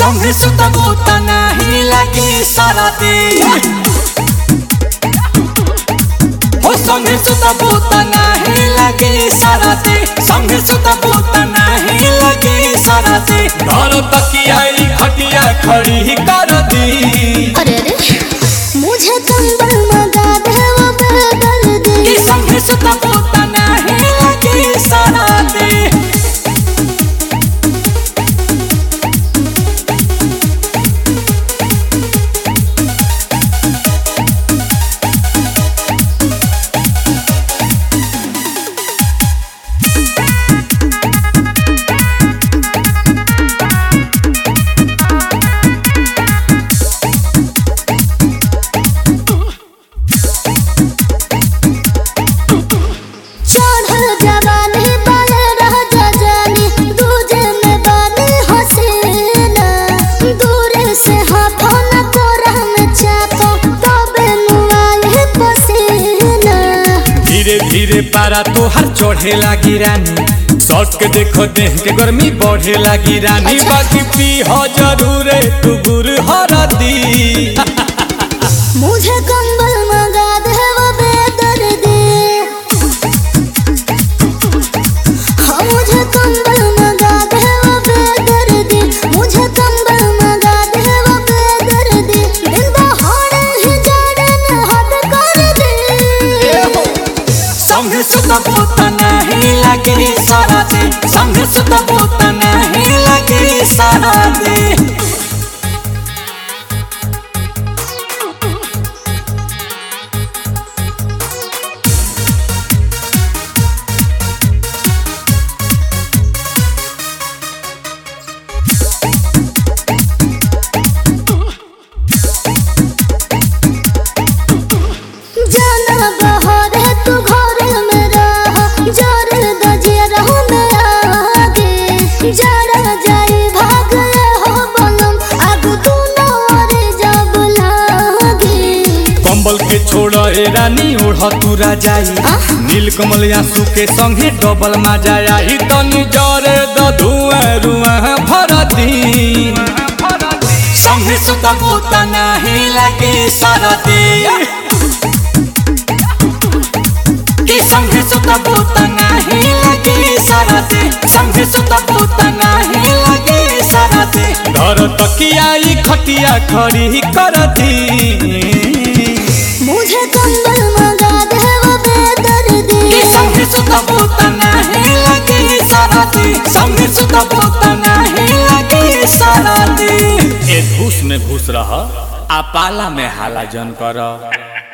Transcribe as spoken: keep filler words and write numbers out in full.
संगे सुतबो त नाही लगे सरदी हो संगे सुतबो त नाही लगे सरदी संगे सुतबो त नहीं लगे सरदी घर तकिया खटिया खड़ी कर दी अरे अरे मुझे कंबल मंगा दे वो बदल दे कि संगे सुतबो त नहीं लगे सरदी धीरे पारा तो हर चढ़े लगी रानी सट के देखो देह के गर्मी बढ़े लगी रानी अच्छा। बाकी पी हो जरूर तू गुर हरदी मुझे कंबल मंगा दे वो बेदर्दी हाँ मुझे कंबल मंगा दे वो बेदर्दी मुझे कंबल मंगा दे वो बेदर्दी दिन दहाड़े ही जाड़न हद कर दे संगे सुतबो त नहीं लगे सरदी संगे सुतबो त नहीं लगे सरदी कंबल के छोड़ ए रानी ओढ़ तू राजाई नील कमल आंसू के संगे डबल मजा आई तनी जरे द धुआं रुआं भरती संगे सुतबो त नहीं लगे सरदी कि संगे सुतबो त नहीं लगे सरदी संगे सुतबो त नहीं लगे सरदी घर तकिया खटिया खड़ी कर दी मुझे कंबल मंगा दे वो बेदर्दी कि संगे सुतबो त नहीं लगे सरदी संगे सुतबो त नहीं लगे सरदी ए घूस में घुस रह आ पाला में हाला जन कर।